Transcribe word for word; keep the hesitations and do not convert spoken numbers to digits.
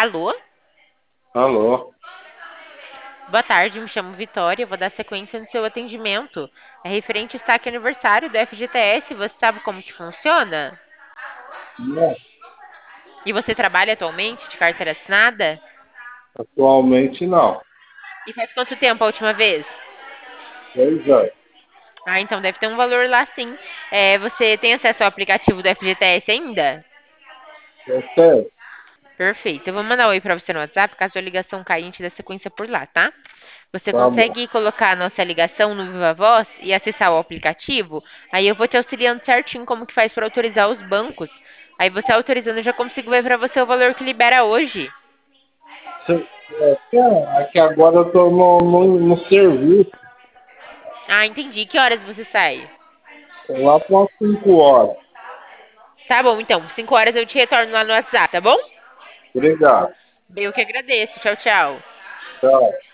Alô? Alô? Boa tarde, me chamo Vitória, vou dar sequência no seu atendimento. É referente ao saque aniversário do F G T S, você sabe como que funciona? Não, E você trabalha atualmente de carteira assinada? atualmente não. E faz quanto tempo a última vez? Pois é. Ah, então deve ter um valor lá sim. É, você tem acesso ao aplicativo do F G T S ainda? Eu tenho. Perfeito. Eu vou mandar um oi pra você no WhatsApp, caso a ligação caia, a gente dá sequência por lá, tá? Você Tá bom. consegue colocar a nossa ligação no Viva Voz e acessar o aplicativo? Aí eu vou te auxiliando certinho como que faz para autorizar os bancos. Aí você autorizando, eu já consigo ver para você o valor que libera hoje. Cê- é, é, aqui agora eu tô no, no, no serviço, Ah, entendi. Que horas você sai? lá para umas cinco horas. Tá bom, então. Cinco horas eu te retorno lá no WhatsApp, tá bom? Obrigado. Eu que agradeço. Tchau, tchau. Tchau.